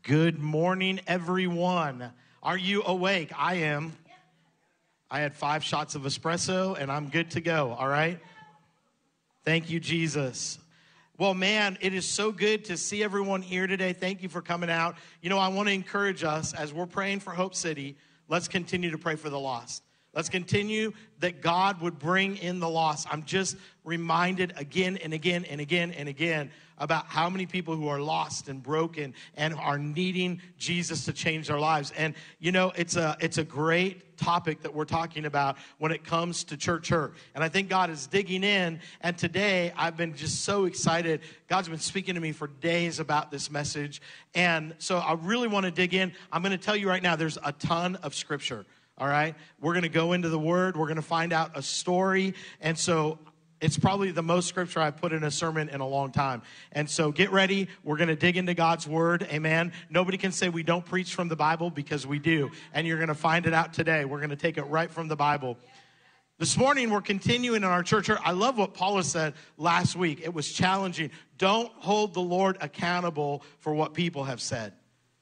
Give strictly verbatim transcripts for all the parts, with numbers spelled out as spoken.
Good morning, everyone. Are you awake? I am. I had five shots of espresso, and I'm good to go, all right? Thank you, Jesus. Well, man, it is so good to see everyone here today. Thank you for coming out. You know, I want to encourage us as we're praying for Hope City, let's continue to pray for the lost. Let's continue that God would bring in the lost. I'm just reminded again and again and again and again about how many people who are lost and broken and are needing Jesus to change their lives. And, you know, it's a it's a great topic that we're talking about when it comes to church hurt. And I think God is digging in. And today, I've been just so excited. God's been speaking to me for days about this message. And so I really want to dig in. I'm going to tell you right now, there's a ton of scripture. All right, we're going to go into the Word. We're going to find out a story. And so it's probably the most scripture I've put in a sermon in a long time. And so get ready. We're going to dig into God's Word. Amen. Nobody can say we don't preach from the Bible because we do. And you're going to find it out today. We're going to take it right from the Bible. This morning, we're continuing in our church. I love what Paula said last week. It was challenging. Don't hold the Lord accountable for what people have said.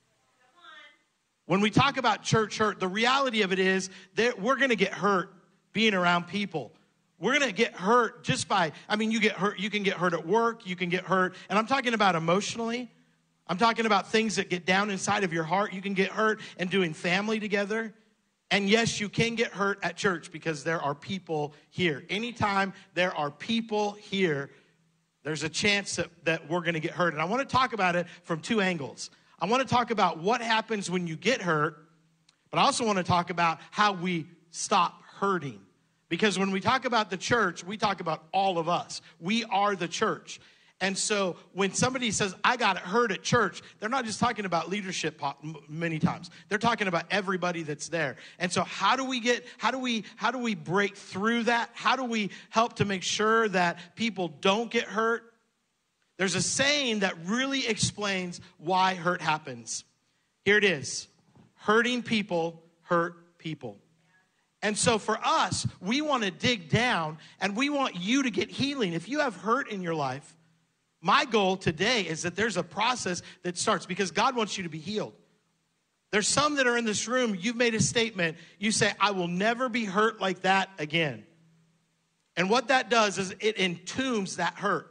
When we talk about church hurt, the reality of it is that we're going to get hurt being around people. We're going to get hurt just by, I mean, you get hurt, you can get hurt at work, you can get hurt, and I'm talking about emotionally. I'm talking about things that get down inside of your heart. You can get hurt in doing family together. And yes, you can get hurt at church because there are people here. Anytime there are people here, there's a chance that, that we're going to get hurt. And I want to talk about it from two angles. I want to talk about what happens when you get hurt, but I also want to talk about how we stop hurting. Because when we talk about the church, we talk about all of us. We are the church. And so when somebody says, I got hurt at church, they're not just talking about leadership many times. They're talking about everybody that's there. And so how do we get, how do we, how do we break through that? How do we help to make sure that people don't get hurt? There's a saying that really explains why hurt happens. Here it is. Hurting people hurt people. And so for us, we want to dig down and we want you to get healing. If you have hurt in your life, my goal today is that there's a process that starts because God wants you to be healed. There's some that are in this room, you've made a statement. You say, I will never be hurt like that again. And what that does is it entombs that hurt.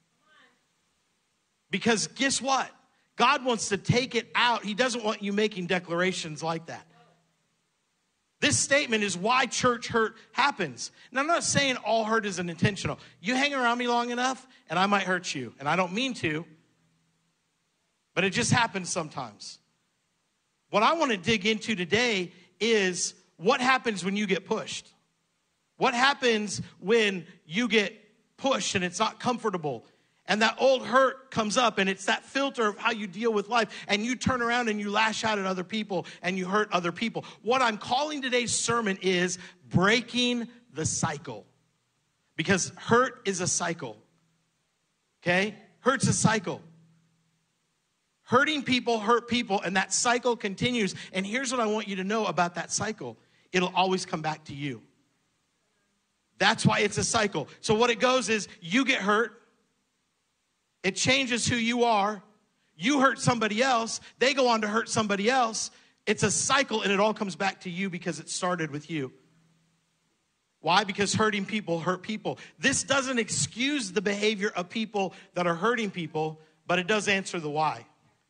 Because guess what? God wants to take it out. He doesn't want you making declarations like that. This statement is why church hurt happens. Now, I'm not saying all hurt isn't intentional. You hang around me long enough, and I might hurt you. And I don't mean to, but it just happens sometimes. What I want to dig into today is what happens when you get pushed. What happens when you get pushed and it's not comfortable? And that old hurt comes up, and it's that filter of how you deal with life. And you turn around and you lash out at other people, and you hurt other people. What I'm calling today's sermon is breaking the cycle. Because hurt is a cycle. Okay? Hurt's a cycle. Hurting people hurt people, and that cycle continues. And here's what I want you to know about that cycle. It'll always come back to you. That's why it's a cycle. So what it goes is you get hurt. It changes who you are. You hurt somebody else. They go on to hurt somebody else. It's a cycle, and it all comes back to you because it started with you. Why? Because hurting people hurt people. This doesn't excuse the behavior of people that are hurting people, but it does answer the why.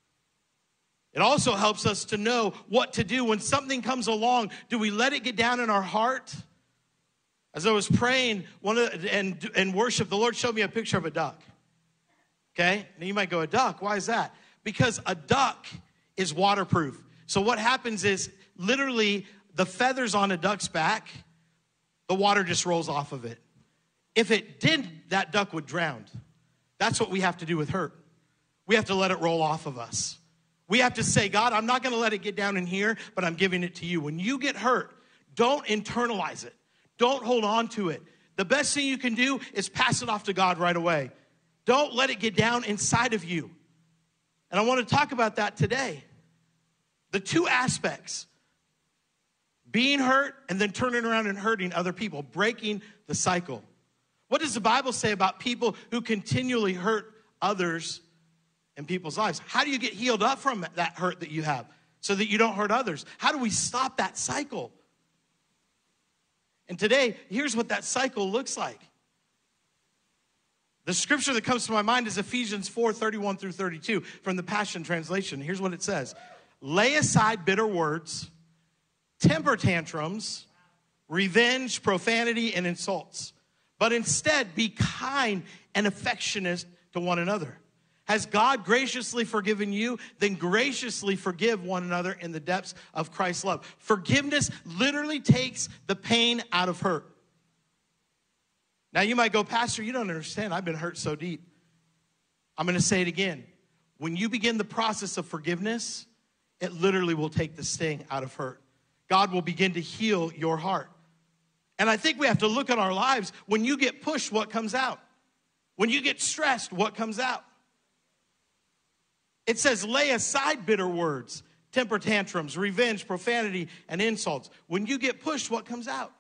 It also helps us to know what to do when something comes along. Do we let it get down in our heart? As I was praying one of, and, and worship, the Lord showed me a picture of a duck. Okay, now you might go, a duck, why is that? Because a duck is waterproof. So what happens is literally the feathers on a duck's back, the water just rolls off of it. If it didn't, that duck would drown. That's what we have to do with hurt. We have to let it roll off of us. We have to say, God, I'm not going to let it get down in here, but I'm giving it to you. When you get hurt, don't internalize it. Don't hold on to it. The best thing you can do is pass it off to God right away. Don't let it get down inside of you. And I want to talk about that today. The two aspects, being hurt and then turning around and hurting other people, breaking the cycle. What does the Bible say about people who continually hurt others in people's lives. How do you get healed up from that hurt that you have so that you don't hurt others? How do we stop that cycle? And today, here's what that cycle looks like. The scripture that comes to my mind is Ephesians four, thirty-one through thirty-two from the Passion Translation. Here's what it says. Lay aside bitter words, temper tantrums, revenge, profanity, and insults. But instead, be kind and affectionate to one another. Has God graciously forgiven you? Then graciously forgive one another in the depths of Christ's love. Forgiveness literally takes the pain out of hurt. Now you might go, Pastor, you don't understand. I've been hurt so deep. I'm going to say it again. When you begin the process of forgiveness, it literally will take the sting out of hurt. God will begin to heal your heart. And I think we have to look at our lives. When you get pushed, what comes out? When you get stressed, what comes out? It says, lay aside bitter words, temper tantrums, revenge, profanity, and insults. When you get pushed, what comes out?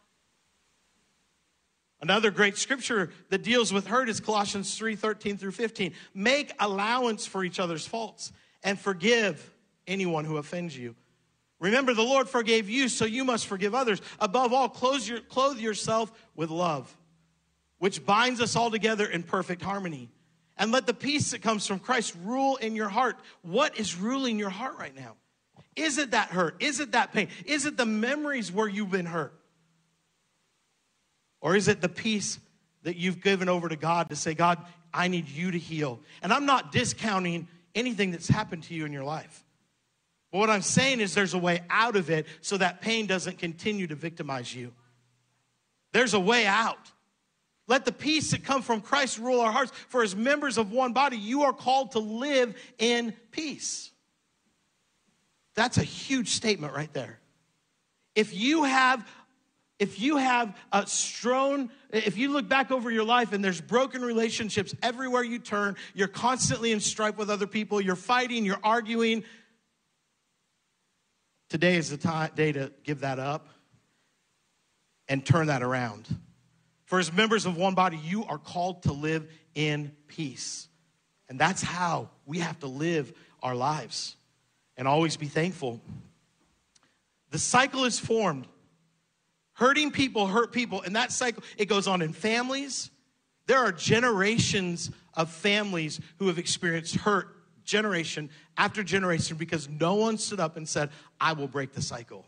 Another great scripture that deals with hurt is Colossians three, thirteen through fifteen. Make allowance for each other's faults and forgive anyone who offends you. Remember, the Lord forgave you, so you must forgive others. Above all, clothe, your, clothe yourself with love, which binds us all together in perfect harmony. And let the peace that comes from Christ rule in your heart. What is ruling your heart right now? Is it that hurt? Is it that pain? Is it the memories where you've been hurt? Or is it the peace that you've given over to God to say, God, I need you to heal? And I'm not discounting anything that's happened to you in your life. But what I'm saying is there's a way out of it so that pain doesn't continue to victimize you. There's a way out. Let the peace that comes from Christ rule our hearts. For as members of one body, you are called to live in peace. That's a huge statement right there. If you have, if you have a strewn, if you look back over your life and there's broken relationships everywhere you turn, you're constantly in strife with other people, you're fighting, you're arguing, today is the time, day to give that up and turn that around. For as members of one body, you are called to live in peace. And that's how we have to live our lives and always be thankful. The cycle is formed. Hurting people hurt people. And that cycle, it goes on in families. There are generations of families who have experienced hurt generation after generation because no one stood up and said, I will break the cycle.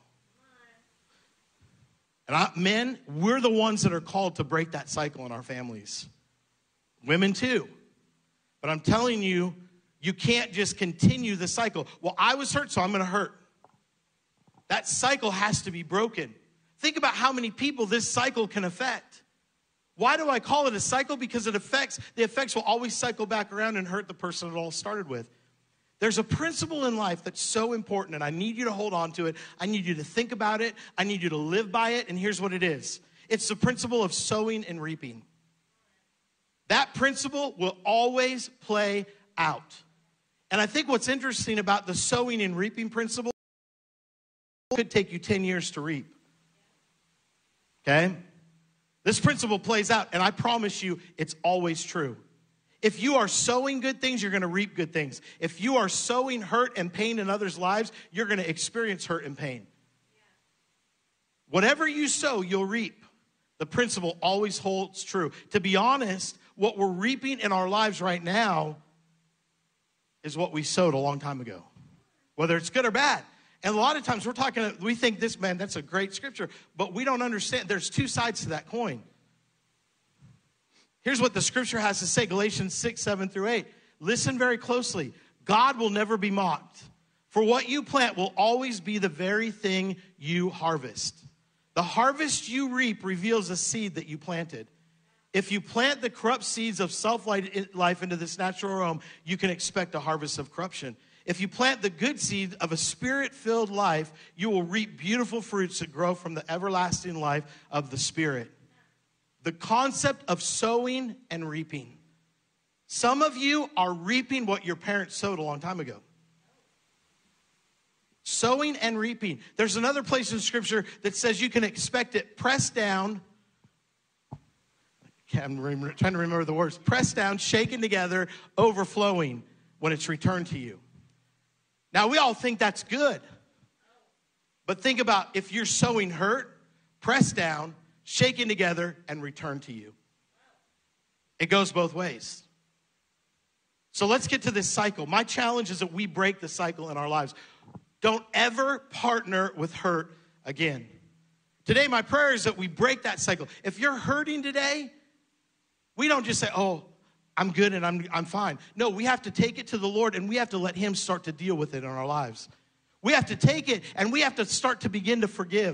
And I, men, we're the ones that are called to break that cycle in our families. Women too. But I'm telling you, you can't just continue the cycle. Well, I was hurt, so I'm going to hurt. That cycle has to be broken. Think about how many people this cycle can affect. Why do I call it a cycle? Because it affects, the effects will always cycle back around and hurt the person it all started with. There's a principle in life that's so important, and I need you to hold on to it. I need you to think about it. I need you to live by it, and here's what it is. It's the principle of sowing and reaping. That principle will always play out. And I think what's interesting about the sowing and reaping principle, it could take you ten years to reap. Okay? This principle plays out, and I promise you it's always true. If you are sowing good things, you're going to reap good things. If you are sowing hurt and pain in others' lives, you're going to experience hurt and pain. Whatever you sow, you'll reap. The principle always holds true. To be honest, what we're reaping in our lives right now is what we sowed a long time ago, whether it's good or bad. And a lot of times we're talking, we think this, man, that's a great scripture, but we don't understand. There's two sides to that coin. Here's what the scripture has to say, Galatians six, seven through eight. Listen very closely. God will never be mocked. For what you plant will always be the very thing you harvest. The harvest you reap reveals the seed that you planted. If you plant the corrupt seeds of self-life into this natural realm, you can expect a harvest of corruption. If you plant the good seed of a spirit-filled life, you will reap beautiful fruits that grow from the everlasting life of the Spirit. The concept of sowing and reaping. Some of you are reaping what your parents sowed a long time ago. Sowing and reaping. There's another place in Scripture that says you can expect it pressed down. I'm trying to remember the words. Pressed down, shaken together, overflowing. when it's returned to you. Now, we all think that's good. But think about if you're sowing hurt, pressed down, shaken together, and returned to you. It goes both ways. So let's get to this cycle. My challenge is that we break the cycle in our lives. Don't ever partner with hurt again. Today, my prayer is that we break that cycle. If you're hurting today, we don't just say, oh, I'm good and I'm, I'm fine. No, we have to take it to the Lord and we have to let him start to deal with it in our lives. We have to take it and we have to start to begin to forgive.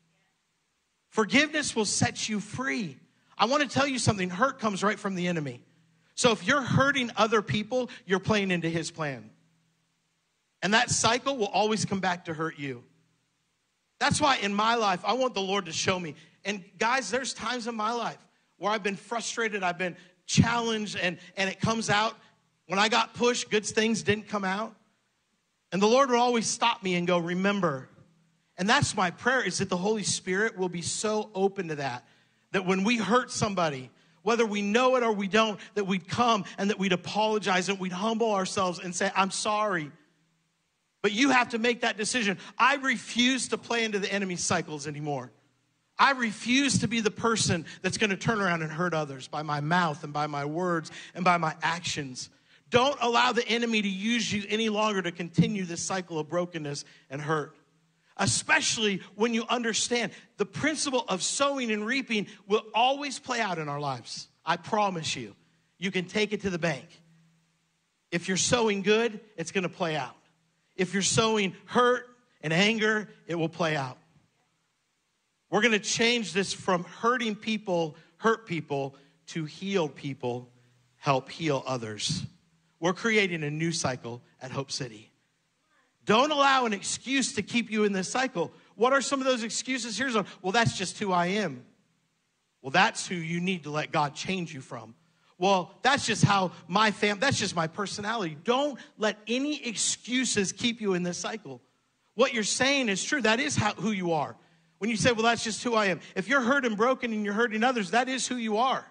Forgiveness will set you free. I want to tell you something. Hurt comes right from the enemy. So if you're hurting other people, you're playing into his plan. And that cycle will always come back to hurt you. That's why in my life, I want the Lord to show me. And guys, there's times in my life where I've been frustrated, I've been challenged, and, and it comes out. When I got pushed, good things didn't come out. And the Lord would always stop me and go, remember. And that's my prayer, is that the Holy Spirit will be so open to that, that when we hurt somebody, whether we know it or we don't, that we'd come and that we'd apologize and we'd humble ourselves and say, I'm sorry. But you have to make that decision. I refuse to play into the enemy's cycles anymore. I refuse to be the person that's going to turn around and hurt others by my mouth and by my words and by my actions. Don't allow the enemy to use you any longer to continue this cycle of brokenness and hurt. Especially when you understand the principle of sowing and reaping will always play out in our lives. I promise you. You can take it to the bank. If you're sowing good, it's going to play out. If you're sowing hurt and anger, it will play out. We're going to change this from hurting people, hurt people, to healed people, help heal others. We're creating a new cycle at Hope City. Don't allow an excuse to keep you in this cycle. What are some of those excuses? Here's one. Well, that's just who I am. Well, that's who you need to let God change you from. Well, that's just how my fam, that's just my personality. Don't let any excuses keep you in this cycle. What you're saying is true. That is how, who you are. When you say, well, that's just who I am. If you're hurt and broken and you're hurting others, that is who you are.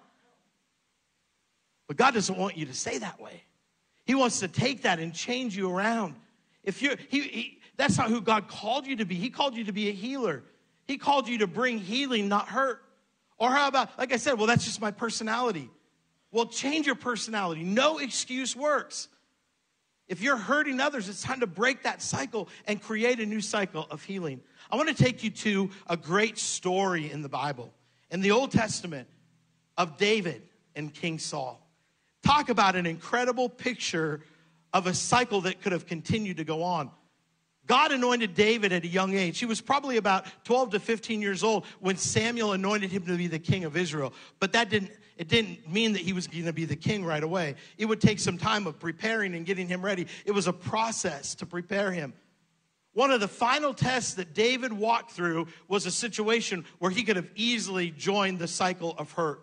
But God doesn't want you to stay that way. He wants to take that and change you around. If you're, he, he, that's not who God called you to be. He called you to be a healer. He called you to bring healing, not hurt. Or how about, like I said, well, that's just my personality. Well, change your personality. No excuse works. If you're hurting others, it's time to break that cycle and create a new cycle of healing. I want to take you to a great story in the Bible, in the Old Testament, of David and King Saul. Talk about an incredible picture of a cycle that could have continued to go on. God anointed David at a young age. He was probably about twelve to fifteen years old when Samuel anointed him to be the king of Israel. But that didn't, it didn't mean that he was going to be the king right away. It would take some time of preparing and getting him ready. It was a process to prepare him. One of the final tests that David walked through was a situation where he could have easily joined the cycle of hurt.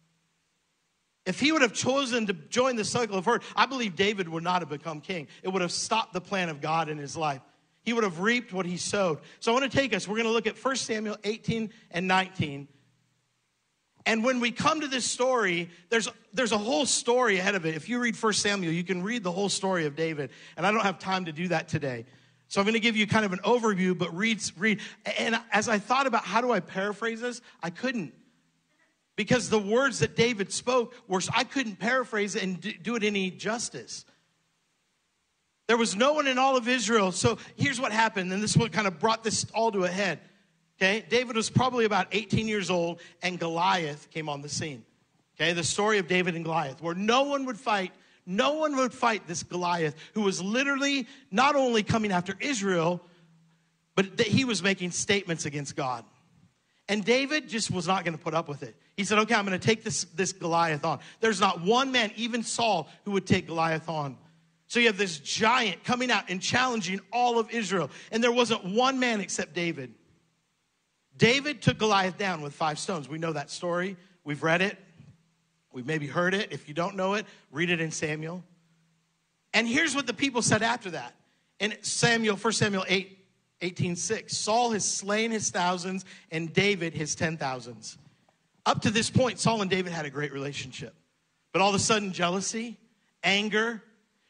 If he would have chosen to join the cycle of hurt, I believe David would not have become king. It would have stopped the plan of God in his life. He would have reaped what he sowed. So I want to take us, we're going to look at First Samuel eighteen and nineteen. And when we come to this story, there's, there's a whole story ahead of it. If you read First Samuel, you can read the whole story of David. And I don't have time to do that today. So I'm going to give you kind of an overview, but read, read. And as I thought about how do I paraphrase this, I couldn't. Because the words that David spoke, were I couldn't paraphrase it and do it any justice. There was no one in all of Israel. So here's what happened. And this is what kind of brought this all to a head. Okay, David was probably about eighteen years old and Goliath came on the scene. Okay, the story of David and Goliath, where no one would fight, no one would fight this Goliath, who was literally not only coming after Israel, but that he was making statements against God. And David just was not going to put up with it. He said, okay, I'm going to take this, this Goliath on. There's not one man, even Saul, who would take Goliath on. So you have this giant coming out and challenging all of Israel. And there wasn't one man except David. David took Goliath down with five stones. We know that story. We've read it. We've maybe heard it. If you don't know it, read it in Samuel. And here's what the people said after that. In Samuel, First Samuel eight, eighteen six, Saul has slain his thousands and David his ten thousands. Up to this point, Saul and David had a great relationship. But all of a sudden, jealousy, anger.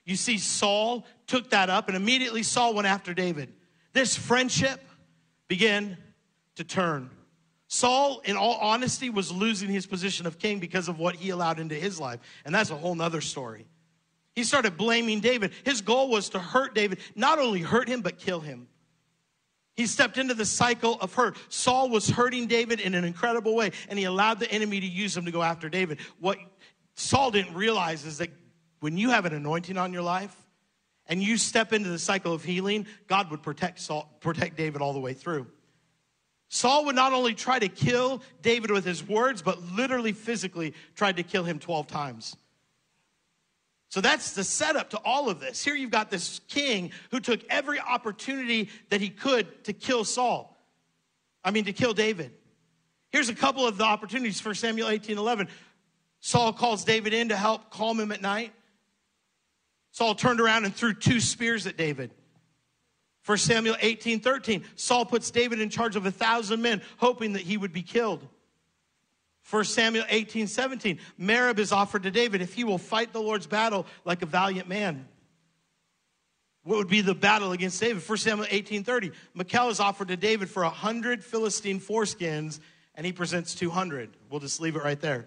You see, Saul took that up, and immediately Saul went after David. This friendship began to turn. Saul, in all honesty, was losing his position of king because of what he allowed into his life. And that's a whole nother story. He started blaming David. His goal was to hurt David, not only hurt him, but kill him. He stepped into the cycle of hurt. Saul was hurting David in an incredible way, and he allowed the enemy to use him to go after David. What Saul didn't realize is that when you have an anointing on your life and you step into the cycle of healing, God would protect Saul, protect David all the way through. Saul would not only try to kill David with his words, but literally physically tried to kill him twelve times. So that's the setup to all of this. Here you've got this king who took every opportunity that he could to kill Saul. I mean, to kill David. Here's a couple of the opportunities. First Samuel eighteen eleven. Saul calls David in to help calm him at night. Saul turned around and threw two spears at David. First Samuel eighteen thirteen. Saul puts David in charge of a thousand men, hoping that he would be killed. First Samuel eighteen seventeen. Merab is offered to David if he will fight the Lord's battle like a valiant man. What would be the battle against David? First Samuel eighteen thirty. Michal is offered to David for one hundred Philistine foreskins, and he presents two hundred. We'll just leave it right there.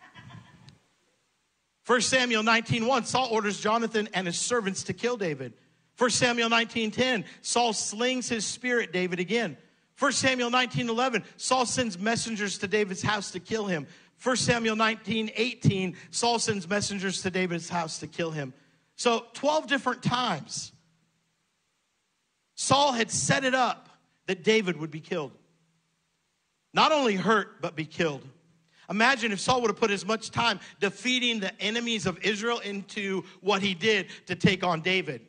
First Samuel nineteen one. Saul orders Jonathan and his servants to kill David. First Samuel nineteen ten. Saul slings his spear at David again. First Samuel nineteen eleven, Saul sends messengers to David's house to kill him. First Samuel nineteen eighteen, Saul sends messengers to David's house to kill him. So twelve different times, Saul had set it up that David would be killed. Not only hurt, but be killed. Imagine if Saul would have put as much time defeating the enemies of Israel into what he did to take on David.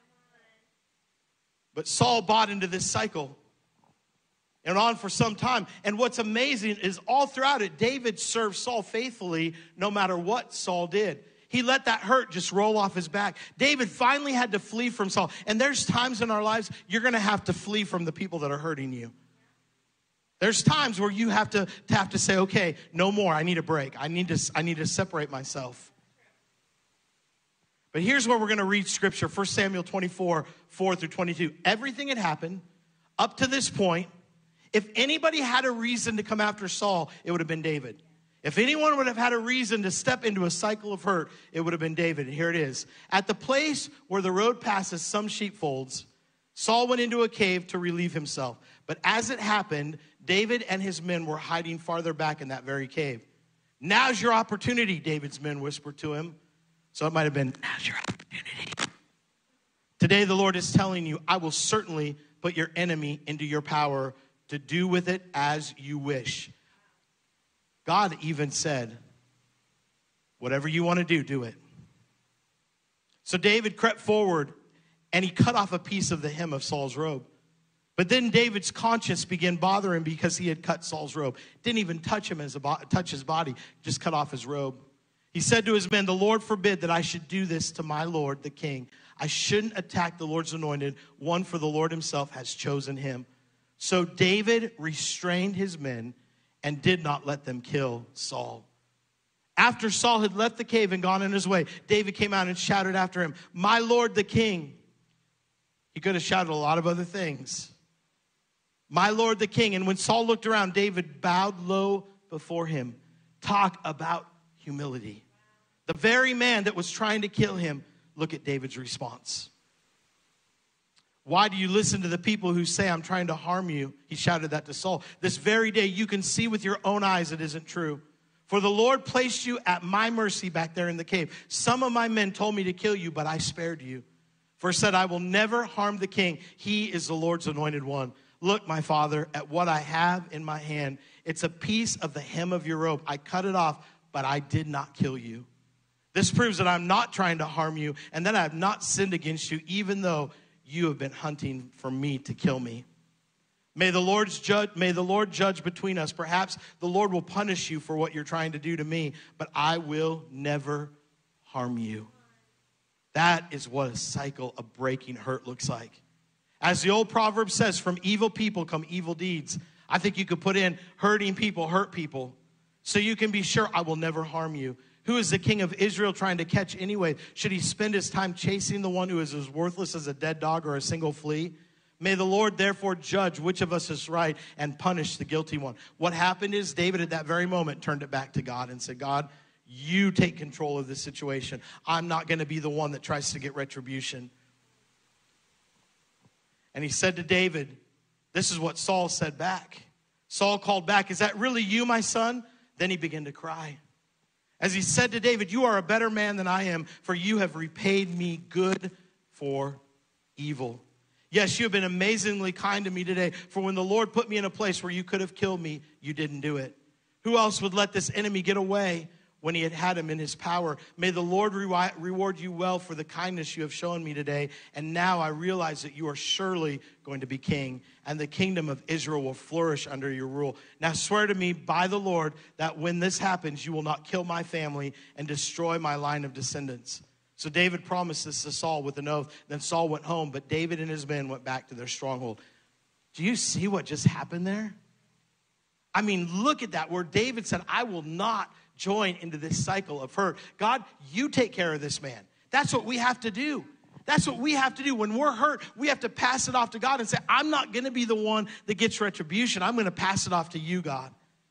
But Saul bought into this cycle. And on for some time. And what's amazing is all throughout it, David served Saul faithfully no matter what Saul did. He let that hurt just roll off his back. David finally had to flee from Saul. And there's times in our lives you're going to have to flee from the people that are hurting you. There's times where you have to, to have to say, okay, no more. I need a break. I need to, I need to separate myself. But here's where we're going to read scripture. First Samuel twenty-four, four through twenty-two. Everything had happened up to this point. If anybody had a reason to come after Saul, it would have been David. If anyone would have had a reason to step into a cycle of hurt, it would have been David. And here it is. At the place where the road passes some sheepfolds, Saul went into a cave to relieve himself. But as it happened, David and his men were hiding farther back in that very cave. Now's your opportunity, David's men whispered to him. So it might have been, now's your opportunity. Today the Lord is telling you, I will certainly put your enemy into your power to do with it as you wish. God even said, whatever you want to do, do it. So David crept forward and he cut off a piece of the hem of Saul's robe. But then David's conscience began bothering him because he had cut Saul's robe. Didn't even touch him as a bo- touch his body, just cut off his robe. He said to his men, the Lord forbid that I should do this to my Lord, the king. I shouldn't attack the Lord's anointed, one for the Lord himself has chosen him. So David restrained his men and did not let them kill Saul. After Saul had left the cave and gone on his way, David came out and shouted after him, my Lord the king. He could have shouted a lot of other things. My Lord the king. And when Saul looked around, David bowed low before him. Talk about humility. The very man that was trying to kill him, look at David's response. Why do you listen to the people who say, I'm trying to harm you? He shouted that to Saul. This very day you can see with your own eyes it isn't true. For the Lord placed you at my mercy back there in the cave. Some of my men told me to kill you, but I spared you. For it said, I will never harm the king. He is the Lord's anointed one. Look, my father, at what I have in my hand. It's a piece of the hem of your robe. I cut it off, but I did not kill you. This proves that I'm not trying to harm you and that I have not sinned against you, even though you have been hunting for me to kill me. May the Lord's judge, may the Lord judge between us. Perhaps the Lord will punish you for what you're trying to do to me, but I will never harm you. That is what a cycle of breaking hurt looks like. As the old proverb says, from evil people come evil deeds. I think you could put in hurting people hurt people. So you can be sure I will never harm you. Who is the king of Israel trying to catch anyway? Should he spend his time chasing the one who is as worthless as a dead dog or a single flea? May the Lord therefore judge which of us is right and punish the guilty one. What happened is David at that very moment turned it back to God and said, God, you take control of this situation. I'm not going to be the one that tries to get retribution. And he said to David, this is what Saul said back. Saul called back, is that really you, my son? Then he began to cry. As he said to David, you are a better man than I am, for you have repaid me good for evil. Yes, you have been amazingly kind to me today, for when the Lord put me in a place where you could have killed me, you didn't do it. Who else would let this enemy get away when he had had him in his power? May the Lord re- reward you well for the kindness you have shown me today. And now I realize that you are surely going to be king, and the kingdom of Israel will flourish under your rule. Now swear to me by the Lord that when this happens, you will not kill my family and destroy my line of descendants. So David promised this to Saul with an oath. Then Saul went home, but David and his men went back to their stronghold. Do you see what just happened there? I mean, look at that, where David said, I will not join into this cycle of hurt. God, you take care of this man. That's what we have to do. That's what we have to do. When we're hurt, we have to pass it off to God and say, I'm not going to be the one that gets retribution. I'm going to pass it off to you, God.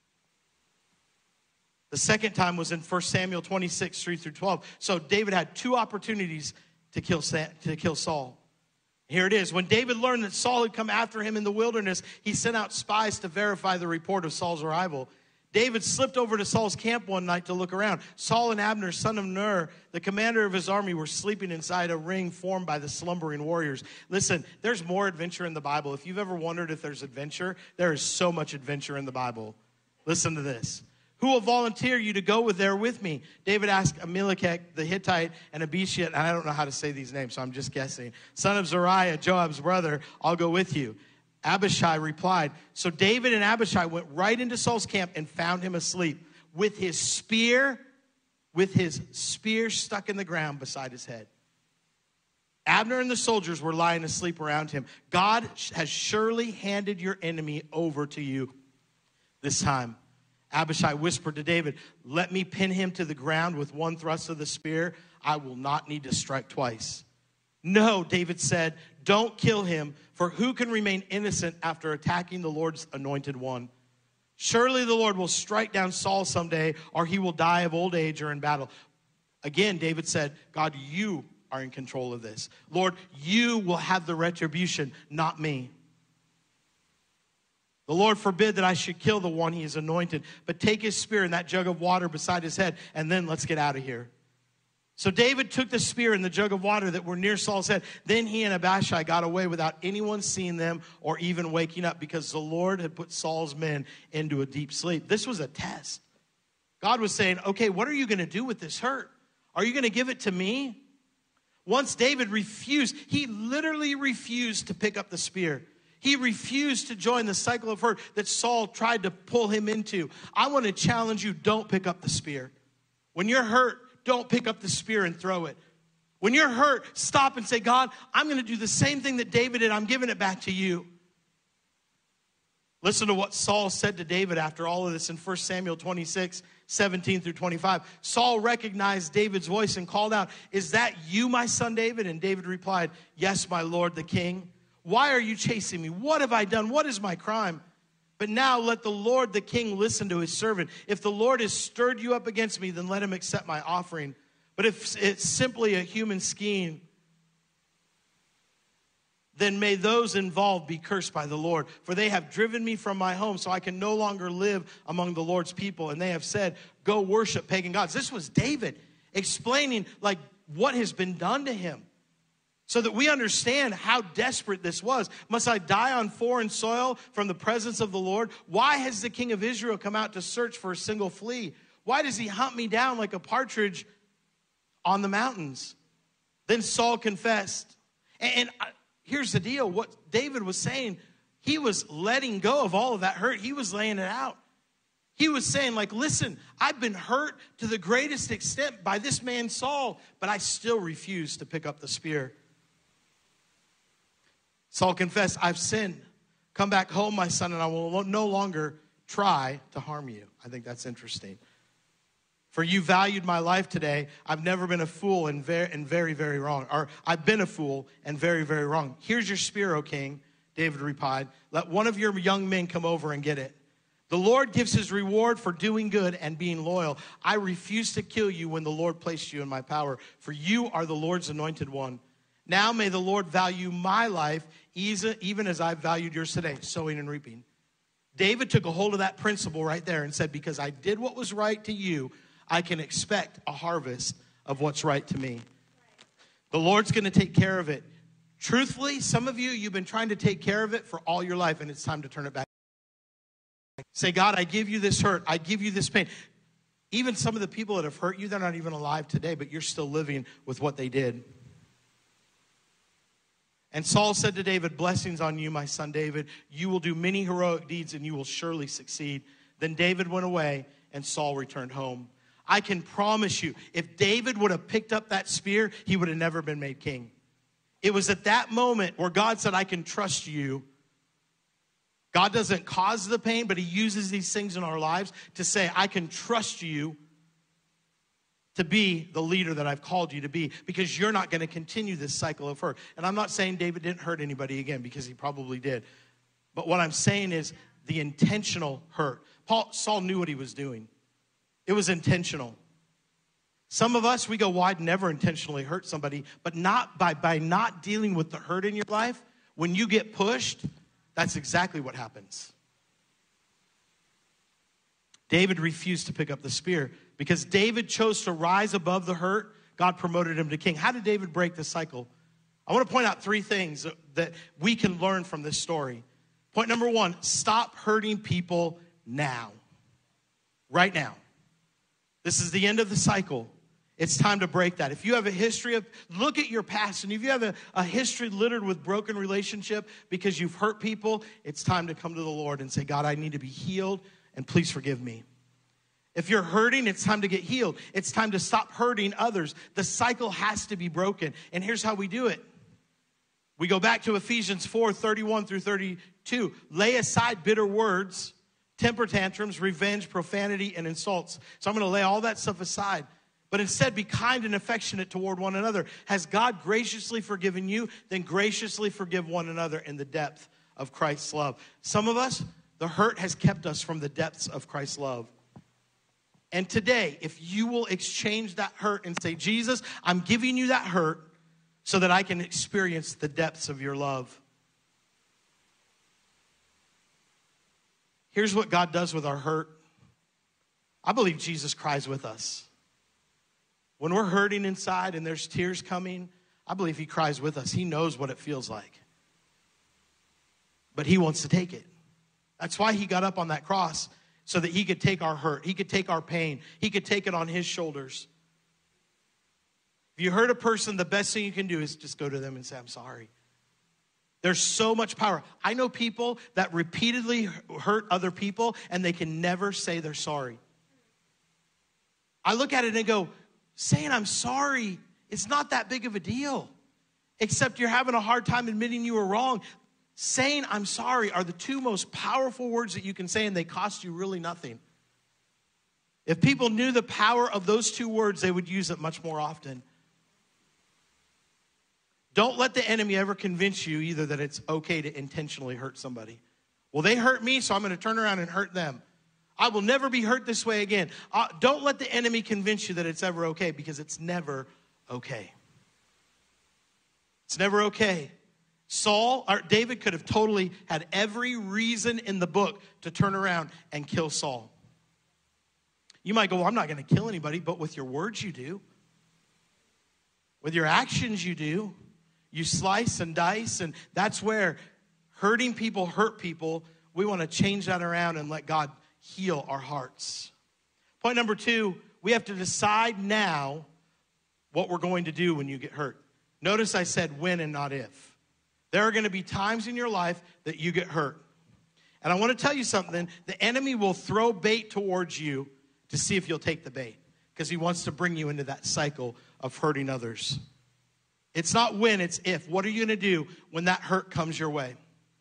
The second time was in First Samuel twenty-six, three through twelve. So David had two opportunities to kill, to kill Saul. Here it is. When David learned that Saul had come after him in the wilderness, he sent out spies to verify the report of Saul's arrival. David slipped over to Saul's camp one night to look around. Saul and Abner, son of Ner, the commander of his army, were sleeping inside a ring formed by the slumbering warriors. Listen, there's more adventure in the Bible. If you've ever wondered if there's adventure, there is so much adventure in the Bible. Listen to this. Who will volunteer you to go with there with me? David asked Ahimelech the Hittite and Abishai, and I don't know how to say these names, so I'm just guessing. Son of Zeruiah, Joab's brother, I'll go with you. Abishai replied. So David and Abishai went right into Saul's camp and found him asleep with his spear, with his spear stuck in the ground beside his head. Abner and the soldiers were lying asleep around him. God has surely handed your enemy over to you this time. Abishai whispered to David, let me pin him to the ground with one thrust of the spear. I will not need to strike twice. No, David said, don't kill him, for who can remain innocent after attacking the Lord's anointed one? Surely the Lord will strike down Saul someday, or he will die of old age or in battle. Again, David said, God, you are in control of this. Lord, you will have the retribution, not me. The Lord forbid that I should kill the one he has anointed, but take his spear and that jug of water beside his head, and then let's get out of here. So David took the spear and the jug of water that were near Saul's head. Then he and Abishai got away without anyone seeing them or even waking up, because the Lord had put Saul's men into a deep sleep. This was a test. God was saying, okay, what are you going to do with this hurt? Are you going to give it to me? Once David refused, he literally refused to pick up the spear. He refused to join the cycle of hurt that Saul tried to pull him into. I want to challenge you, don't pick up the spear. When you're hurt, don't pick up the spear and throw it. When you're hurt, stop and say, God, I'm going to do the same thing that David did. I'm giving it back to you. Listen to what Saul said to David after all of this in First Samuel twenty-six, seventeen through twenty-five. Saul recognized David's voice and called out, is that you, my son David? And David replied, yes, my lord, the king. Why are you chasing me? What have I done? What is my crime? But now let the Lord, the king, listen to his servant. If the Lord has stirred you up against me, then let him accept my offering. But if it's simply a human scheme, then may those involved be cursed by the Lord. For they have driven me from my home, so I can no longer live among the Lord's people. And they have said, go worship pagan gods. This was David explaining like what has been done to him, so that we understand how desperate this was. Must I die on foreign soil from the presence of the Lord? Why has the king of Israel come out to search for a single flea? Why does he hunt me down like a partridge on the mountains? Then Saul confessed. And here's the deal. What David was saying, he was letting go of all of that hurt. He was laying it out. He was saying, like, listen, I've been hurt to the greatest extent by this man Saul, but I still refuse to pick up the spear. Saul confessed, I've sinned. Come back home, my son, and I will no longer try to harm you. I think that's interesting. For you valued my life today. I've never been a fool and very, and very, very wrong. Or I've been a fool and very, very wrong. Here's your spear, O king, David replied. Let one of your young men come over and get it. The Lord gives his reward for doing good and being loyal. I refuse to kill you when the Lord placed you in my power, for you are the Lord's anointed one. Now may the Lord value my life even as I valued yours today, sowing and reaping. David took a hold of that principle right there and said, because I did what was right to you, I can expect a harvest of what's right to me. The Lord's going to take care of it. Truthfully, some of you, you've been trying to take care of it for all your life, and it's time to turn it back. Say, God, I give you this hurt. I give you this pain. Even some of the people that have hurt you, they're not even alive today, but you're still living with what they did. And Saul said to David, blessings on you, my son David. You will do many heroic deeds, and you will surely succeed. Then David went away, and Saul returned home. I can promise you, if David would have picked up that spear, he would have never been made king. It was at that moment where God said, I can trust you. God doesn't cause the pain, but he uses these things in our lives to say, I can trust you to be the leader that I've called you to be, because you're not going to continue this cycle of hurt. And I'm not saying David didn't hurt anybody again, because he probably did. But what I'm saying is the intentional hurt. Paul, Saul knew what he was doing. It was intentional. Some of us, we go, well, I'd never intentionally hurt somebody, but not by, by not dealing with the hurt in your life. When you get pushed, that's exactly what happens. David refused to pick up the spear because David chose to rise above the hurt. God promoted him to king. How did David break the cycle? I want to point out three things that we can learn from this story. Point number one, stop hurting people now. Right now. This is the end of the cycle. It's time to break that. If you have a history of, look at your past, and if you have a, a history littered with broken relationship because you've hurt people, it's time to come to the Lord and say, God, I need to be healed, and please forgive me. If you're hurting, it's time to get healed. It's time to stop hurting others. The cycle has to be broken. And here's how we do it. We go back to Ephesians four, thirty-one through thirty-two. Lay aside bitter words, temper tantrums, revenge, profanity, and insults. So I'm going to lay all that stuff aside. But instead, be kind and affectionate toward one another. Has God graciously forgiven you? Then graciously forgive one another in the depth of Christ's love. Some of us, the hurt has kept us from the depths of Christ's love. And today, if you will exchange that hurt and say, Jesus, I'm giving you that hurt so that I can experience the depths of your love. Here's what God does with our hurt. I believe Jesus cries with us. When we're hurting inside and there's tears coming, I believe he cries with us. He knows what it feels like. But he wants to take it. That's why he got up on that cross, so that he could take our hurt. He could take our pain. He could take it on his shoulders. If you hurt a person, the best thing you can do is just go to them and say, I'm sorry. There's so much power. I know people that repeatedly hurt other people, and they can never say they're sorry. I look at it and go, saying I'm sorry, it's not that big of a deal. Except you're having a hard time admitting you were wrong. Saying I'm sorry are the two most powerful words that you can say, and they cost you really nothing. If people knew the power of those two words, they would use it much more often. Don't let the enemy ever convince you either that it's okay to intentionally hurt somebody. Well, they hurt me, so I'm going to turn around and hurt them. I will never be hurt this way again. Uh, don't let the enemy convince you that it's ever okay, because it's never okay. It's never okay. Saul, or David could have totally had every reason in the book to turn around and kill Saul. You might go, well, I'm not going to kill anybody, but with your words you do. With your actions you do. You slice and dice, and that's where hurting people hurt people. We want to change that around and let God heal our hearts. Point number two, we have to decide now what we're going to do when you get hurt. Notice I said when and not if. There are going to be times in your life that you get hurt. And I want to tell you something. The enemy will throw bait towards you to see if you'll take the bait, because he wants to bring you into that cycle of hurting others. It's not when, it's if. What are you going to do when that hurt comes your way?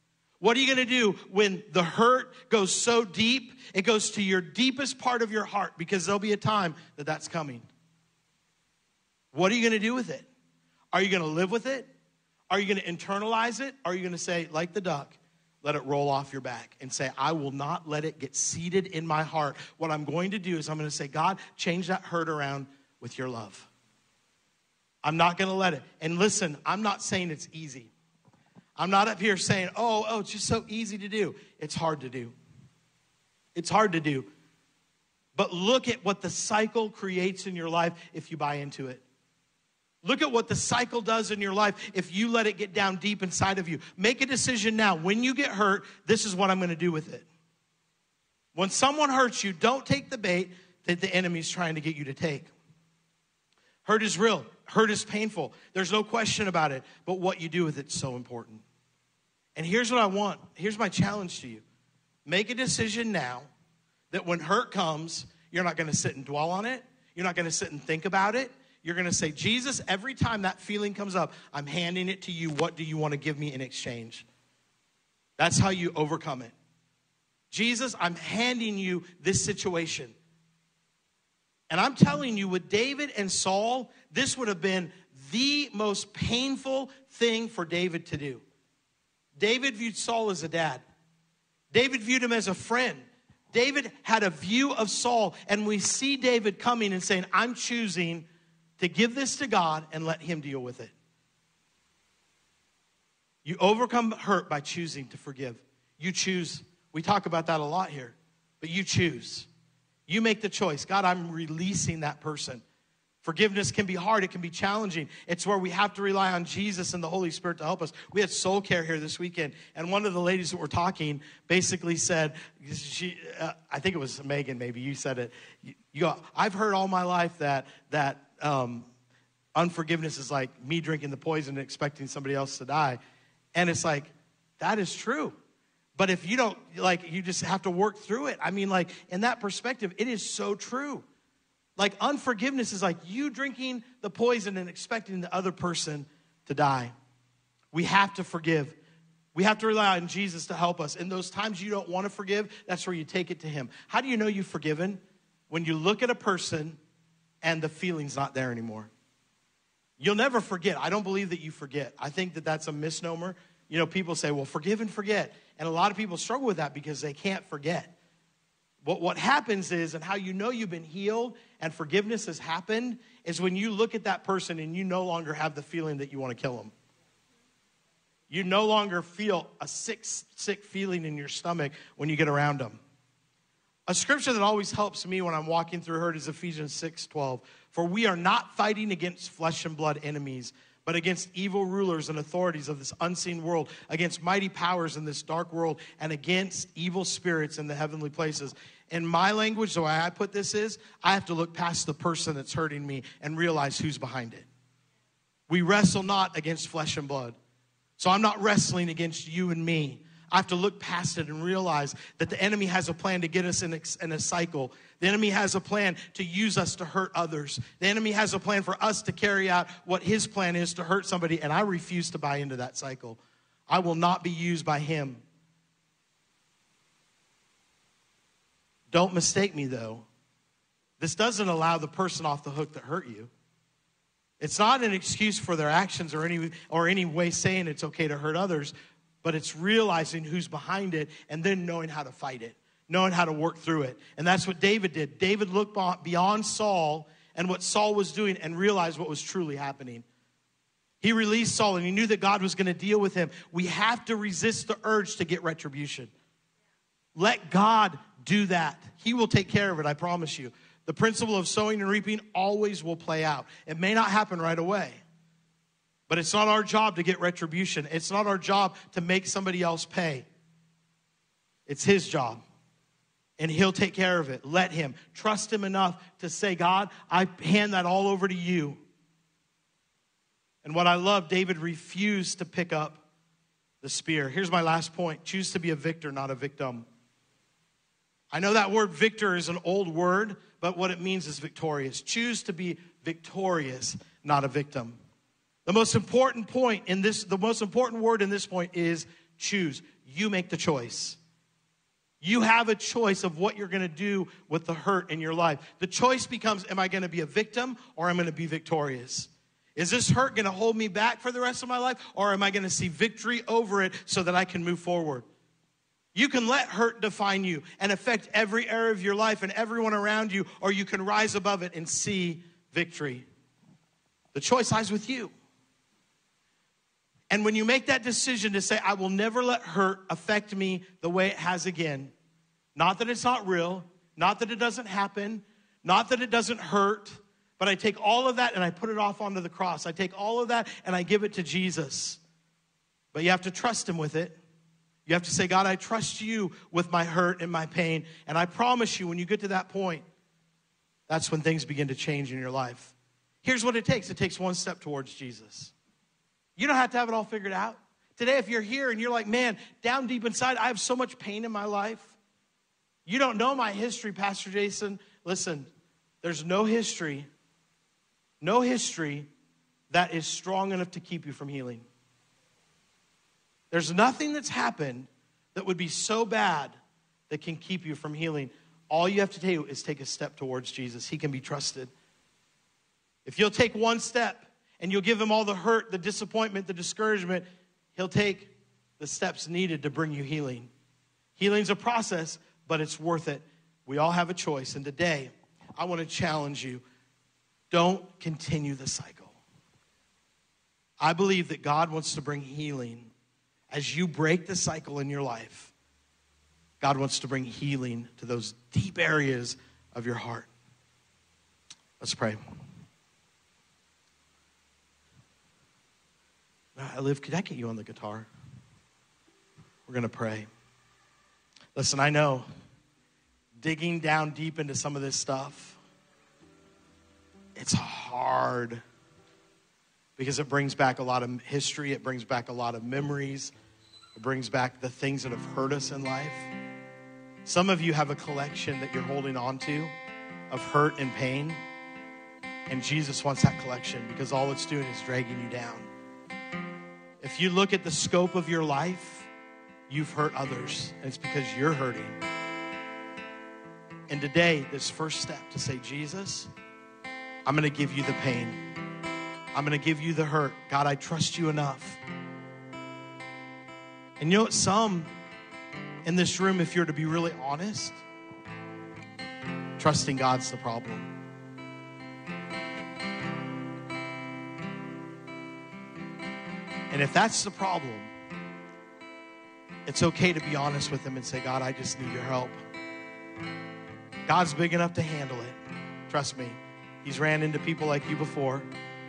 What are you going to do when the hurt goes so deep, it goes to your deepest part of your heart? Because there'll be a time that that's coming. What are you going to do with it? Are you going to live with it? Are you going to internalize it? Are you going to say, like the duck, let it roll off your back and say, I will not let it get seated in my heart. What I'm going to do is I'm going to say, God, change that hurt around with your love. I'm not going to let it. And listen, I'm not saying it's easy. I'm not up here saying, oh, oh, it's just so easy to do. It's hard to do. It's hard to do. But look at what the cycle creates in your life if you buy into it. Look at what the cycle does in your life if you let it get down deep inside of you. Make a decision now. When you get hurt, this is what I'm going to do with it. When someone hurts you, don't take the bait that the enemy's trying to get you to take. Hurt is real. Hurt is painful. There's no question about it. But what you do with it is so important. And here's what I want. Here's my challenge to you. Make a decision now that when hurt comes, you're not going to sit and dwell on it. You're not going to sit and think about it. You're going to say, Jesus, every time that feeling comes up, I'm handing it to you. What do you want to give me in exchange? That's how you overcome it. Jesus, I'm handing you this situation. And I'm telling you, with David and Saul, this would have been the most painful thing for David to do. David viewed Saul as a dad. David viewed him as a friend. David had a view of Saul, and we see David coming and saying, I'm choosing to give this to God and let him deal with it. You overcome hurt by choosing to forgive. You choose. We talk about that a lot here, but you choose. You make the choice. God, I'm releasing that person. Forgiveness can be hard. It can be challenging. It's where we have to rely on Jesus and the Holy Spirit to help us. We had soul care here this weekend, and one of the ladies that were talking basically said, she, uh, I think it was Megan, maybe you said it. You, you go, I've heard all my life that that um, unforgiveness is like me drinking the poison and expecting somebody else to die. And it's like, that is true. But if you don't, like, you just have to work through it. I mean, like, in that perspective, it is so true. Like, unforgiveness is like you drinking the poison and expecting the other person to die. We have to forgive. We have to rely on Jesus to help us. In those times you don't want to forgive, that's where you take it to him. How do you know you've forgiven? When you look at a person and the feeling's not there anymore. You'll never forget. I don't believe that you forget. I think that that's a misnomer. You know, people say, well, forgive and forget. And a lot of people struggle with that because they can't forget. What, what happens is, and how you know you've been healed and forgiveness has happened, is when you look at that person and you no longer have the feeling that you want to kill them. You no longer feel a sick, sick feeling in your stomach when you get around them. A scripture that always helps me when I'm walking through hurt is Ephesians six twelve. For we are not fighting against flesh and blood enemies, but against evil rulers and authorities of this unseen world, against mighty powers in this dark world, and against evil spirits in the heavenly places. In my language, the way I put this is, I have to look past the person that's hurting me and realize who's behind it. We wrestle not against flesh and blood. So I'm not wrestling against you and me. I have to look past it and realize that the enemy has a plan to get us in a, in a cycle. The enemy has a plan to use us to hurt others. The enemy has a plan for us to carry out what his plan is to hurt somebody, and I refuse to buy into that cycle. I will not be used by him. Don't mistake me, though. This doesn't allow the person off the hook that hurt you. It's not an excuse for their actions or any, or any way saying it's okay to hurt others, but it's realizing who's behind it and then knowing how to fight it, knowing how to work through it. And that's what David did. David looked beyond Saul and what Saul was doing and realized what was truly happening. He released Saul and he knew that God was going to deal with him. We have to resist the urge to get retribution. Let God do that. He will take care of it, I promise you. The principle of sowing and reaping always will play out. It may not happen right away. But it's not our job to get retribution. It's not our job to make somebody else pay. It's his job. And he'll take care of it. Let him. Trust him enough to say, God, I hand that all over to you. And what I love, David refused to pick up the spear. Here's my last point. Choose to be a victor, not a victim. I know that word victor is an old word, but what it means is victorious. Choose to be victorious, not a victim. The most important point in this, the most important word in this point is choose. You make the choice. You have a choice of what you're going to do with the hurt in your life. The choice becomes, am I going to be a victim or am I going to be victorious? Is this hurt going to hold me back for the rest of my life, or am I going to see victory over it so that I can move forward? You can let hurt define you and affect every area of your life and everyone around you, or you can rise above it and see victory. The choice lies with you. And when you make that decision to say, I will never let hurt affect me the way it has again, not that it's not real, not that it doesn't happen, not that it doesn't hurt, but I take all of that and I put it off onto the cross. I take all of that and I give it to Jesus. But you have to trust him with it. You have to say, God, I trust you with my hurt and my pain. And I promise you, when you get to that point, that's when things begin to change in your life. Here's what it takes. It takes one step towards Jesus. You don't have to have it all figured out. Today, if you're here and you're like, man, down deep inside, I have so much pain in my life. You don't know my history, Pastor Jason. Listen, there's no history, no history that is strong enough to keep you from healing. There's nothing that's happened that would be so bad that can keep you from healing. All you have to do is take a step towards Jesus. He can be trusted. If you'll take one step and you'll give him all the hurt, the disappointment, the discouragement, he'll take the steps needed to bring you healing. Healing's a process, but it's worth it. We all have a choice. And today, I want to challenge you. Don't continue the cycle. I believe that God wants to bring healing. As you break the cycle in your life, God wants to bring healing to those deep areas of your heart. Let's pray. Liv, could I get you on the guitar? We're going to pray. Listen, I know digging down deep into some of this stuff, it's hard because it brings back a lot of history. It brings back a lot of memories. It brings back the things that have hurt us in life. Some of you have a collection that you're holding on to of hurt and pain. And Jesus wants that collection because all it's doing is dragging you down. If you look at the scope of your life, you've hurt others, and it's because you're hurting. And today, this first step to say, Jesus, I'm going to give you the pain. I'm going to give you the hurt. God, I trust you enough. And you know what? Some in this room, if you're to be really honest, trusting God's the problem. And if that's the problem, it's okay to be honest with him and say, God, I just need your help. God's big enough to handle it. Trust me. He's ran into people like you before.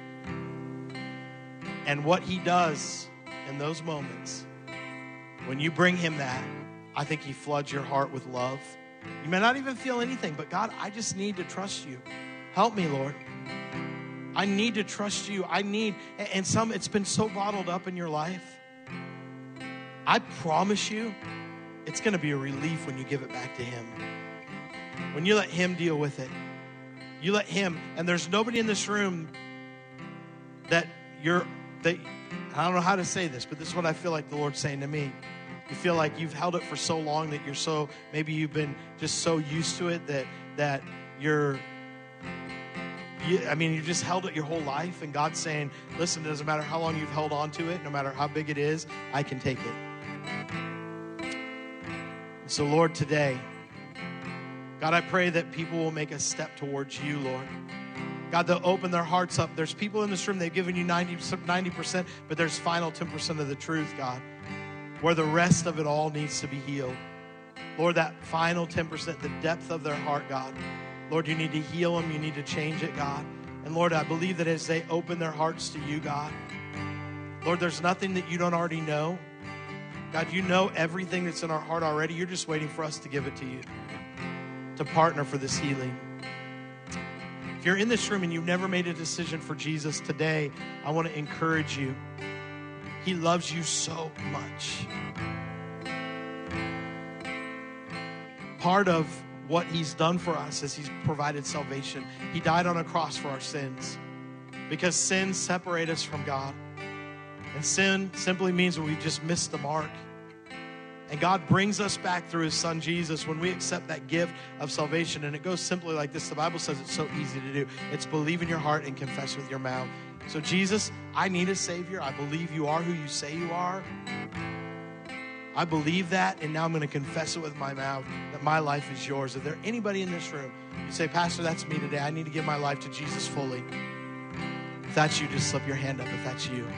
And what he does in those moments, when you bring him that, I think he floods your heart with love. You may not even feel anything, but God, I just need to trust you. Help me, Lord. I need to trust you. I need, and some, it's been so bottled up in your life. I promise you, it's going to be a relief when you give it back to him. When you let him deal with it. You let him, and there's nobody in this room that you're, that, I don't know how to say this, but this is what I feel like the Lord's saying to me. You feel like you've held it for so long that you're so, maybe you've been just so used to it that, that you're, You, I mean, you just held it your whole life, and God's saying, listen, it doesn't matter how long you've held on to it, no matter how big it is, I can take it. So, Lord, today, God, I pray that people will make a step towards you, Lord. God, they'll open their hearts up. There's people in this room, they've given you ninety percent, but there's final ten percent of the truth, God, where the rest of it all needs to be healed. Lord, that final ten percent, the depth of their heart, God, Lord, you need to heal them. You need to change it, God. And Lord, I believe that as they open their hearts to you, God, Lord, there's nothing that you don't already know. God, you know everything that's in our heart already. You're just waiting for us to give it to you, to partner for this healing. If you're in this room and you've never made a decision for Jesus today, I want to encourage you. He loves you so much. Part of what he's done for us is he's provided salvation. He died on a cross for our sins because sins separate us from God. And sin simply means that we've just missed the mark. And God brings us back through his son, Jesus, when we accept that gift of salvation. And it goes simply like this. The Bible says it's so easy to do. It's believe in your heart and confess with your mouth. So Jesus, I need a Savior. I believe you are who you say you are. I believe that, and now I'm going to confess it with my mouth that my life is yours. Is there anybody in this room, you say, Pastor, that's me today. I need to give my life to Jesus fully. If that's you, just slip your hand up if that's you.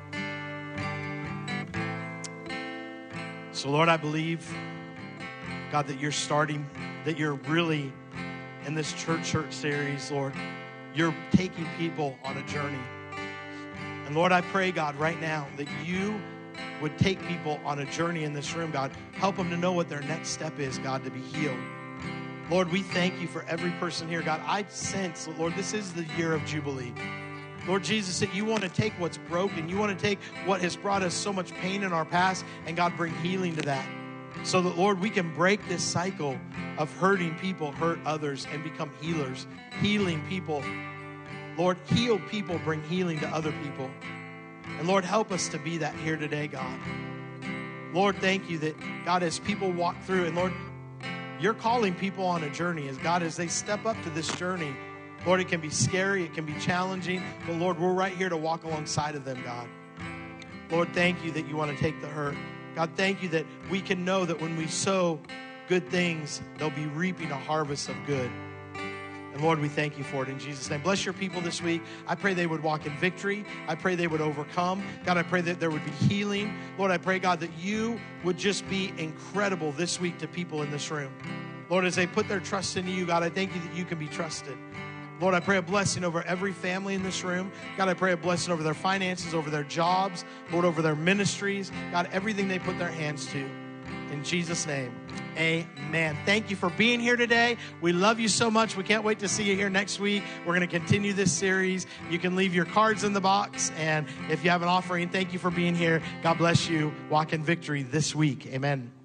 So, Lord, I believe, God, that you're starting, that you're really, in this church church series, Lord, you're taking people on a journey. And, Lord, I pray, God, right now that you would take people on a journey in this room, God. Help them to know what their next step is, God, to be healed. Lord, we thank you for every person here. God, I sense, Lord, this is the year of Jubilee. Lord Jesus, that you want to take what's broken. You want to take what has brought us so much pain in our past and, God, bring healing to that. So that, Lord, we can break this cycle of hurting people, hurt others, and become healers. Healing people. Lord, healed people bring healing to other people. And, Lord, help us to be that here today, God. Lord, thank you that, God, as people walk through, and, Lord, you're calling people on a journey. As, God, as they step up to this journey, Lord, it can be scary, it can be challenging, but Lord, we're right here to walk alongside of them, God. Lord, thank you that you want to take the hurt. God, thank you that we can know that when we sow good things, they'll be reaping a harvest of good. And Lord, we thank you for it in Jesus' name. Bless your people this week. I pray they would walk in victory. I pray they would overcome. God, I pray that there would be healing. Lord, I pray, God, that you would just be incredible this week to people in this room. Lord, as they put their trust in you, God, I thank you that you can be trusted. Lord, I pray a blessing over every family in this room. God, I pray a blessing over their finances, over their jobs, Lord, over their ministries. God, everything they put their hands to. In Jesus' name, amen. Thank you for being here today. We love you so much. We can't wait to see you here next week. We're going to continue this series. You can leave your cards in the box. And if you have an offering, thank you for being here. God bless you. Walk in victory this week. Amen.